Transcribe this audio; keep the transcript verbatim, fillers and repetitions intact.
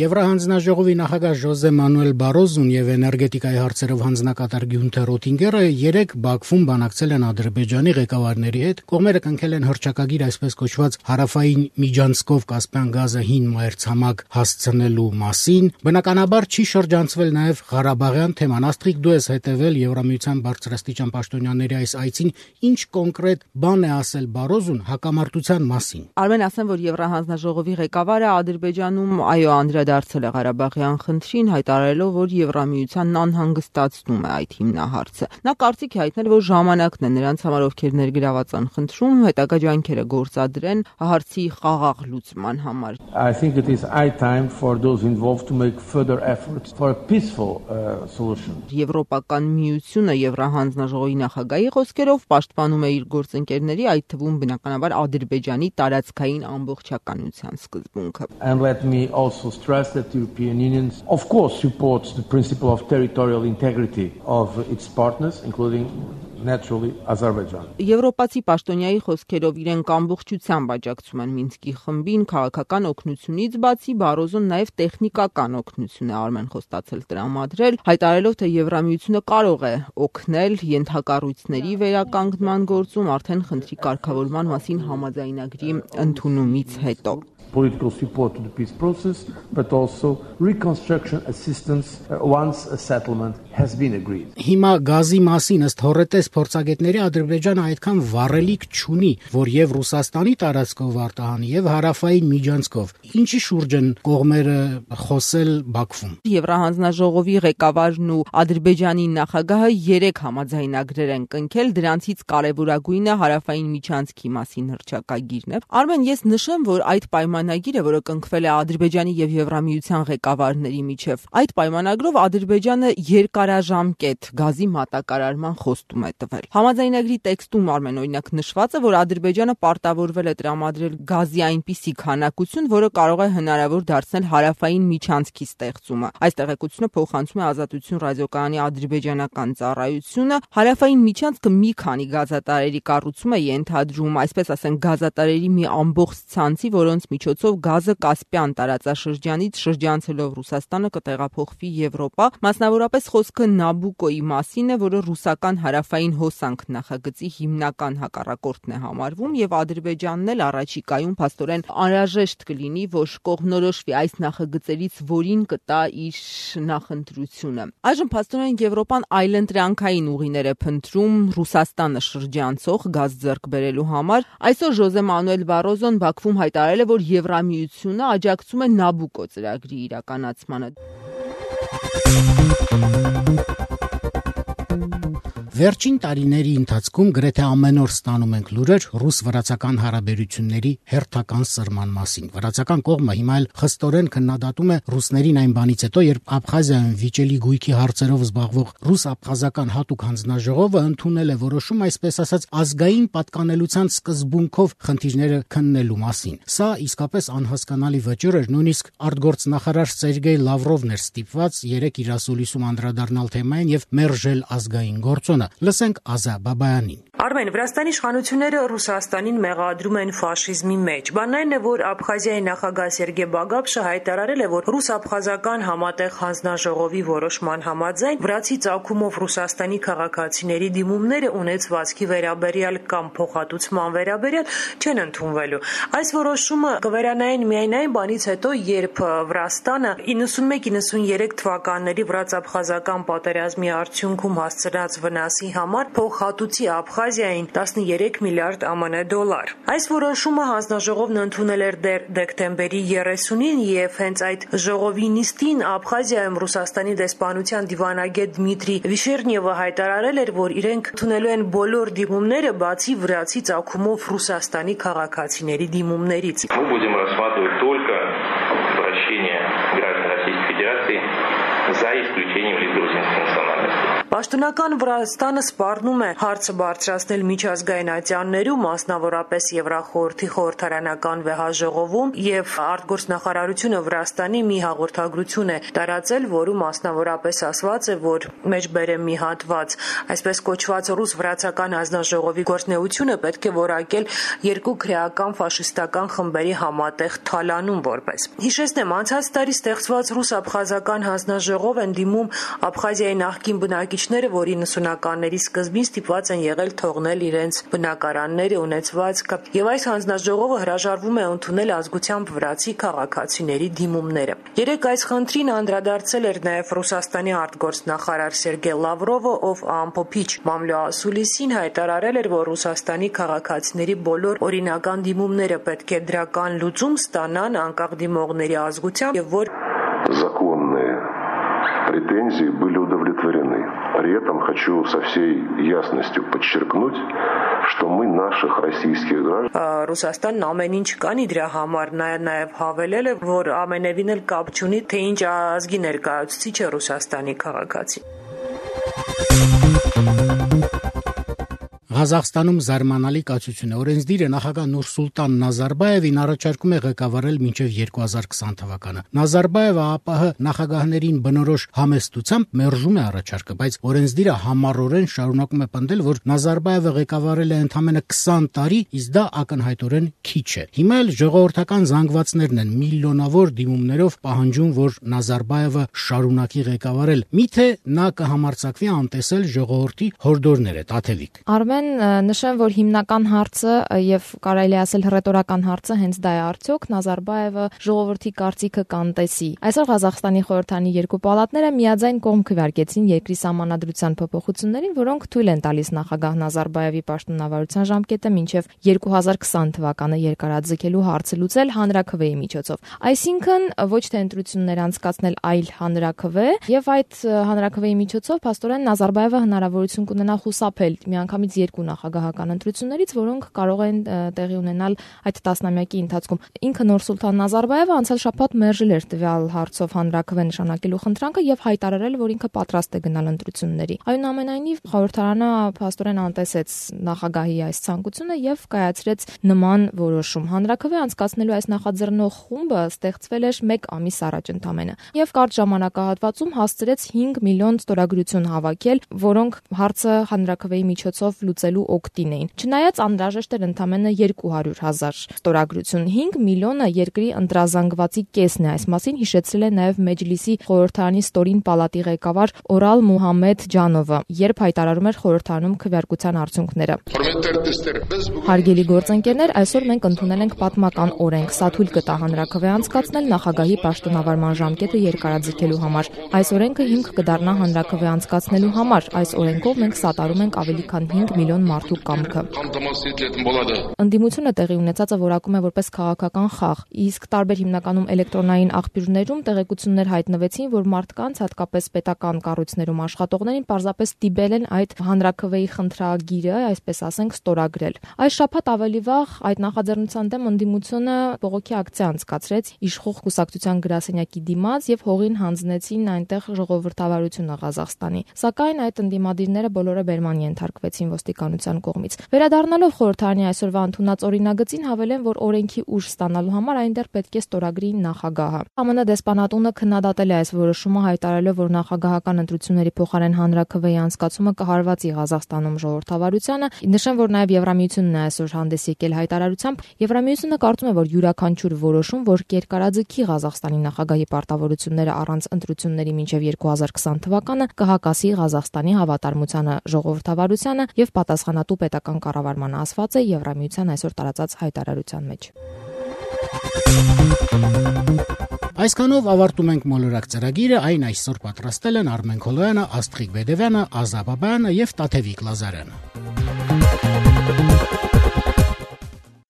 Եվրահանձնաժողովի նախագահ Ժոզե Մանուել Բարոզուն եւ էներգետիկայի հարցերով հանձնակատար Գյունթեր Օթինգերը երեկ Բաքվում բանակցել են Ադրբեջանի ղեկավարների հետ, կողմերը կնքել են հռչակագիր այսպես կոչված հարավային միջանցքով Կասպյան գազը հին մայրցամաք հասցնելու մասին, բնականաբար չի շրջանցվել նաեւ Ղարաբաղյան թեման։ Աստղիկ, դու ես հետեւել Եվրամիության բարձրաստիճան պաշտոնյաների այս այցին, ինչ կոնկրետ բան է ասել Բարոզուն հակամարտության մասին։ Արմեն, ասեմ, որ Եվրահանձնաժողովի ղեկավարը Ադրբեջանում այո անդրադարձել է Ղարաբաղյան խնդրին, հայտարարելով, որ Եվրամիությանն անհանգստացնում է այդ հիմնահարցը։ Նա կարծիք է հայտնել, որ ժամանակն է նրանց համար, ովքեր ներգրաված են խնդրում, հետագա ջանքերը գործադրեն հարցի խաղաղ լուծման համար։ I think it is high time for those involved to make further efforts for a peaceful uh, solution. Եվրոպական միությունը Եվրահանձնաժողովի նախագահի խոսքերով պաշտպանում է իր գործընկերների, այդ թվում բնականաբար Ադրբեջանի տարածքային ամբողջականության սկզբունքը։ And let me also stress that the European Union, of course, supports the principle of territorial integrity of its partners, including naturally Azerbaijan. Եվրոպացի պաշտոնյայի խոսքերով իրենք ամբողջությամբ աջակցում են Մինսկի խմբին, քաղաքական օգնությունից բացի Բարոզոն նաև տեխնիկական օգնություն է Արմեն խոստացել տրամադրել, հայտարարելով, թե Եվրամիությունը կարող է օգնել ենթակառույցների վերականգնման գործում արդեն խնդրի կարգավորման մասին համաձայնագրի ընդունումից հետո։ Political support to the peace process, but also reconstruction assistance uh, once a settlement has been agreed. Հիմա գազի մասին ըստ հորետես փորձագետների Ադրբեջանը այդքան վառելիք չունի, որ եւ Ռուսաստանի տարածքով արտահանի եւ հարավային միջանցքով։ Ինչի շուրջ են կողմերը խոսել Բաքվում։ Եվրահանձնաժողովի ղեկավարն ու Ադրբեջանի նախագահը երեք համաձայնագրեր են կնքել, դրանցից կարևորագույնը հարավային միջանցքի մասին հռչակագիրն է։ Արմեն, ես նշեմ, որ այդ պայմանագիրը, որը կնքվել է Ադրբեջանի եւ Եվրամիության ղեկավարների միջև, այդ պայմանագրով Ադրբեջանը երկարաժամկետ գազի մատակարարման խոստում է տվել։ Համաձայնագրի տեքստում Արմեն օրինակ նշված է, որ Ադրբեջանը պարտավորվել է տրամադրել գազի այնպիսի քանակություն, որը կարող է հնարավոր դարձնել հարավային միջանցքի ստեղծումը։ Այս տեղեկությունը փոխանցում է Ազատություն ռադիոկայանի ադրբեջանական ծառայությունը։ Հարավային միջանցքը մի քանի գազատարերի կառուցում է ենթադրում, այսպես ասենք, գազատարերի մի ամբողջ ցանցի, որոնց միջոցով գազը Կասպյան տարածաշրջանից շրջանցելով Ռուսաստանը կտեղափոխվի Եվրոպա, մասնավորապես խոսքը Նաբուկոյի մասին է, որը ռուսական հարավային հոսանք նախագծի հիմնական հակառակորդն է համարվում, եւ Ադրբեջանն էլ առաջիկայում փաստորեն անհրաժեշտ կլինի, որ կողմնորոշվի այս նախագծերից որին կտա իր նախընտրությունը։ Այժմ փաստորեն Եվրոպան այլընտրանքային ուղիներ է փնտրում Ռուսաստանը շրջանցող գազ ձեռք բերելու համար։ Այսօր Ժոզե Մանուել Բարոզոն Բաքվում հայտարարել է, որ Եվրամիությունը աջակցում է Նաբուկո ծրագրի իրականացմանը։ Վերջին տարիների ընթացքում գրեթե ամեն օր ստանում ենք լուրեր ռուս-վրացական հարաբերությունների հերթական սրման մասին։ Վրացական կողմը հիմա էլ խստորեն քննադատում է ռուսներին այն բանից հետո, երբ Աբխազիայում վիճելի գույքի հարցերով զբաղվող ռուս-աբխազական հատուկ հանձնաժողովը ընդունել է որոշում, այսպես ասած, ազգային պատկանելության սկզբունքով խնդիրները քննելու մասին։ Սա իսկապես անհասկանալի վճիռ էր, նույնիսկ արտգործնախարար Սերգեյ Լավրովն էր ստիպված երեք իր ասուլիսում անդրադառնալ թեմային եւ մերժել ազգային գործոնը։ Լսենք Ազա Բաբայանին։ Արմեն, Վրաստանի իշխանությունները Ռուսաստանին մեղադրում են ֆաշիզմի մեջ։ Բանն այն է, որ Աբխազիայի նախագահ Սերգեյ Բագաբշը հայտարարել է, որ ռուս-աբխազական համատեղ հանձնաժողովի որոշման համաձայն վրացի ծագումով Ռուսաստանի քաղաքացիների դիմումները ունեցվածքի վերաբերյալ կամ փոխհատուցման վերաբերյալ չեն ընդունվելու։ Այս որոշումը կվերանային միայն այն բանից հետո, երբ Վրաստանը իննսունմեկ իննսուներեք թվականների վրաց-աբխազական պատերազմի արդյունքում հասցրած վնասի համար փոխհատուցի Աբխազիային տասներեք միլիարդ ԱՄՆ դոլար։ Այս որոշումը հանձնաժողովն ընդունել էր դեռ դեկտեմբերի երեսունին եւ հենց այդ ժողովի նիստին Աբխազիայում Ռուսաստանի դեսպանության դիվանագետ Դմիտրի Վիշերնիևը հայտարարել էր, որ իրենք ընդունելու են բոլոր դիմումները, բացի վրացի ծագումով Ռուսաստանի քաղաքացիների դիմումներից։ Мы будем рассматривать только обращение граждан Российской Федерации за исключением лиц грузинской национальности. Պաշտոնական Վրաստանը սպառնում է հարցը բարձրացնել միջազգային ատյաններում, մասնավորապես Եվրախորհրդի խորհրդարանական վեհաժողովում, եւ արտգործնախարարությունը Վրաստանի մի հաղորդագրություն է տարածել, որում մասնավորապես ասված է, որ մեջբերեմ մի հատված, այսպես կոչված ռուս-վրացական հանձնաժողովի գործունեությունը պետք է որակել երկու քրեական ֆաշիստական խմբերի համատեղ թալանում որպես։ Հիշեցնեմ, անցած տարի ստեղծված ռուս-աբխազական հանձնաժողով են դիմում Աբխազիայի նախկին բնակիչները, որ իննսունականների սկզբին ստիպված են եղել թողնել իրենց բնակարանները, ունեցվածքը, եւ այս հանձնաժողովը հրաժարվում է ընդունել ազգությամբ վրացի քաղաքացիների դիմումները։ Երեք այս խնդրին անդրադարձել էր նաեւ Ռուսաստանի արտգործնախարար Սերգեյ Լավրովը, ով ամփոփիչ Մամլո Ասուլիսին հայտարարել էր, որ Ռուսաստանի քաղաքացիների բոլոր օրինական դիմումները պետք է դրական լուծում ստանան անկախ դիմողների ազգությամբ եւ որ законные претензии были удовлетворены. При этом хочу со всей ясностью подчеркнуть, что мы наших российских граждан Ռուսաստանն ամեն ինչ կանի դրա համար, նաև հավելել է, որ ամենևին էլ կապ չունի, թե ինչ ազգի ներկայացուցիչ է Ռուսաստանի քաղաքացի։ Ղազախստանում զարմանալի կացություն է։ Օրենսդիրը նախագահ Նուրսուլտան Նազարբաևին առաջարկում է ղեկավարել մինչև երկու հազար քսան թվականը։ Նազարբաևը ԱՊՀ նախագահներին բնորոշ համեստությամբ մերժում է առաջարկը, բայց օրենսդիրը համառորեն շարունակում է պնդել, որ Նազարբաևը ղեկավարել է ընդամենը քսան տարի, իսկ դա ակնհայտորեն քիչ է։ Հիմա էլ ժողովրդական զանգվածներն են միլիոնավոր դիմումներով պահանջում, որ Նազարբաևը շարունակի ղեկավարել։ Միթե նա կհամարձակվի անտեսել ժողովրդի հորդորները, Տաթևիկ։ Արմեն նշեմ, որ հիմնական հարցը եւ կարելի ասել հռետորական հարցը հենց դա է, արդյոք Նազարբաևը ժողովրդի կարծիքը կանտեսի։ Այսօր Ղազախստանի խորհրդանի երկու պալատները միաձայն կողմ քվեարկեցին երկրի սահմանադրության փոփոխություններին, որոնք թույլ են տալիս նախագահ Նազարբաևի պաշտոնավարության ժամկետը մինչև երկու հազար քսան թվականը երկարաձգելու հարցը լուծել հանրաքվեի միջոցով։ Այսինքն ոչ թե ընտրություններ անցկացնել, այլ հանրաքվե, եւ այդ հանրաքվեի միջոցով փաստորեն Նազարբաևը հնարավորություն կունենա խուսափել միանգամից երկու նախագահական ընտրություններից, որոնք կարող են տեղի ունենալ այդ տասնամյակի ընթացքում։ Ինքը Նուրսուլտան Նազարբաևը անցյալ շաբաթ մերժել էր տվյալ հարցով հանրաքվե նշանակելու խնդրանքը եւ հայտարարել, որ ինքը պատրաստ է գնալ ընտրությունների։ Այնուամենայնիվ խորհրդարանը փաստորեն անտեսեց նախագահի այս ցանկությունը եւ կայացրեց նման որոշում։ Հանրաքվե անցկացնելու այս նախաձեռնող խումբը ստեղծվել էր մեկ ամիս առաջ ընդամենը եւ կարճ ժամանակահատվածում հասցրեց հինգ միլիոն ստորագրություն հավաքել, որոնք հարցը հանրաքվեի միջոցով լուծելու օգտին էին։ Չնայած անհրաժեշտ էր ընդամենը երկու հարյուր հազար ստորագրություն, հինգ միլիոնը երկրի ընտրազանգվածի կեսն է։ Այս մասին հիշեցրել է նաև Մեջլիսի խորհրդարանի ստորին պալատի ղեկավար Օրալ Մուհամմեդ Ջանովը, երբ հայտարարում էր խորհրդարանում քվեարկության արդյունքները։ Հարգելի գործընկերներ, այսօր մենք ընդունել ենք պատմական օրենք։ Սա թույլ կտա հանրաքվե անցկացնել նախագահի պաշտոնավարման ժամկետը երկարաձգելու համար։ Այս օրենքը հիմք կդառնա հանրաքվե անցկացնելու համար։ Այս օրենքով մենք սատարում ենք ավելի քան հինգ միլիոն մարդու կամքը։ Ընդդիմությունը տեղի ունեցածը որակում է որպես քաղաքական խաղ, իսկ տարբեր հիմնականում էլեկտրոնային աղբյուրներում տեղեկություններ հայտնվեցին, որ մարդկանց, հատկապես պետական կառույցներում աշխատողներին պարզապես ստիպել են այդ հանրաքվեի խնդրագիրը, այսպես ասենք, ստորագրել։ Այս շաբաթ ավելի վաղ այդ նախաձեռնության դեմ ընդդիմությունը բողոքի ակցիա անցկացրեց իշխող կուսակցության գրասենյակի դիմաց եւ հողին հանձնեցին այնտեղ ժողովրդավարությունը Ղազախստանի։ Սակայն այդ ընդդիմադիրները բոլորը բերման ենթարկվեցին ոստիկանության կողմից։ Վերադառնալով խորհրդարանի այսօրվա ընդունած օրինագծին հավելեն, որ օրենքի ուժ ստանալու համար այնտեղ պետք է ստորագրի նախագահը։ ԱՄՆ դեսպանատունը քննադատել է այս որոշումը, հայտարարելով, որ նախագահական ընտրությունների փոխարեն հանրաքվեի անցկացումը կհարվածի Ղազախստանում ժողովրդավարությանը։ Նշեմ, որ նաև Եվրամիությունն է այսօր հանդես եկել հայտարարությամբ։ Եվրամիությունը կարծում է, որ յուրաքանչյուր որոշում, որ կերկարաձգի Ղազախստանի նախագահի պարտավորությունները առանց ընտրությունների մինչև երկու հազար քսան թվականը, կհակասի Ղազախստանի հավատարմությանը ժողովրդավարությանը եւ պատասխանատու պետական կառավարման, ասված է Եվրամիության այսօր տարածած հայտարարության մեջ։ Այսքանով ավարտում ենք մոլորակ ծրագիրը, այն այսօր պատրաստել են Արմեն Քոլոյանը, Աստղիկ Բեդևյանը, Ազա Բաբայանը եւ Տաթևիկ Լազարյանը։